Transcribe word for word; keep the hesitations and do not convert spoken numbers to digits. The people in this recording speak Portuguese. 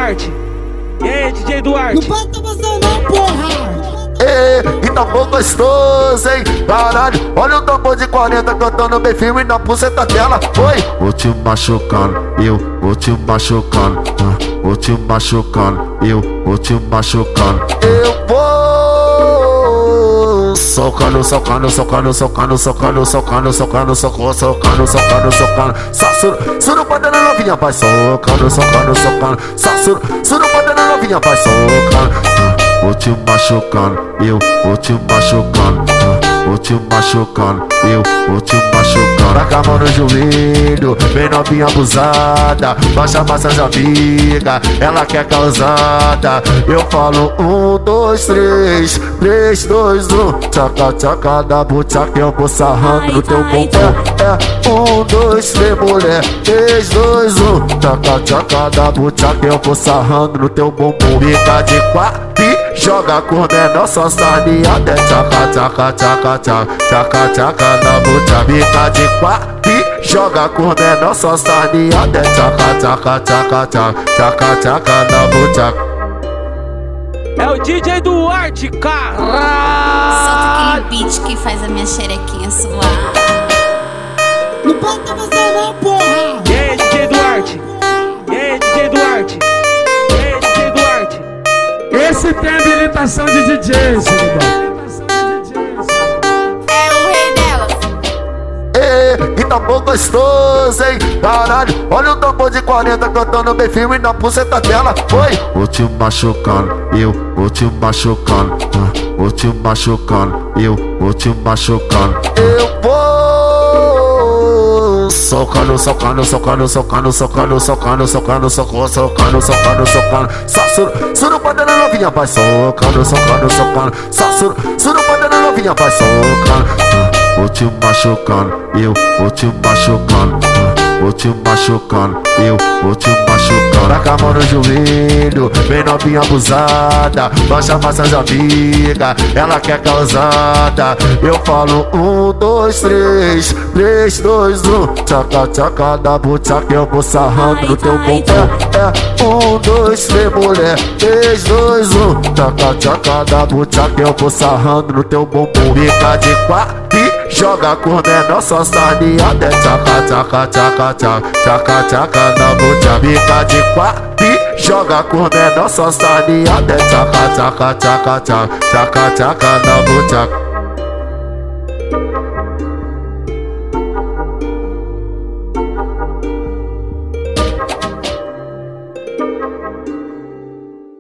Duarte. E aí, D J Não Duarte? bota você não, porra! Ê, e tambor gostoso, hein? Caralho, olha o tambor de quarenta cantando bem firme na buceta dela. Oi! Vou te machucando, eu vou te machucando, uh, vou te machucando, eu vou te machucando. Eu vou socando, socando, socando, socando, socando, socando, socando, socando, socando, socando, socando. Só suru, suru pra dentro novinha, vai socando, socando, socando. Só suru, suru pra dentro novinha, vai socando. Vou te machucando, eu vou te machucando, uh, vou te machucando, eu vou te machucando. Taca a mão no joelho, vem novinha abusada, baixa massagem amiga, ela quer causada. Eu falo um, dois, três, três, dois, um. Tchaca, tchaca da butchaca, eu vou sarrando no teu bumbum. É um, dois, três, mulher, três, dois, um. Tchaca, tchaca da butchaca, eu vou sarrando no teu bumbum. Fica de quatro. Joga com menor, só sarneada. Tchaca, tchaca, tchaca, tchaca, tchaca, tchaca na bucha. Fica de quatro e joga com menor, só sarneada. Tchaca, tchaca, tchaca, tchaca, tchaca, tchaca na bucha. É o D J Duarte, caralho! Solta aquele beat que faz a minha xerequinha suar. Não bota você não, porra! E aí, D J Duarte? E aí, D J Duarte? E aí, D J Duarte? Esse tem habilitação de D J, Silvão. É o rei delas. Ê, e tambor gostoso, hein? Caralho, olha o tambor de quarenta cantando bem firme na buceta dela. Oi! Vou te machucando, eu vou te machucando, uh, vou te machucando, eu vou te machucando. Eu vou socando, socando, socando, socando, socando, socando, socando, socando, socando, socando, socando. Só suru, suru pra dentro novinha, vai socando, socando, socando. Só suru, suru pra dentro novinha, vai socando. Vou te machucando, eu vou te machucando, uh, vou te machucando, eu vou te machucando. Taca a mão no joelho, vem novinha abusada, baixa massagem amiga, ela quer causada. Eu falo um, dois, três, três, dois, um. Tchaca, tchaca da butchaca, eu vou sarrando no teu bumbum. É um, dois, três, mulher, três, dois, um. Tchaca, tchaca da butchaca, eu vou sarrando no teu bumbum. Fica de quatro e joga com menor, só sarneada. Tchaca, tchaca, tchaca, tchaca, tchaca, tchaca na butchaca. Fica de quatro e joga com menor, só sarneada. Tchaca, tchaca, tchaca, tchaca, tchaca, tchaca na butchaca.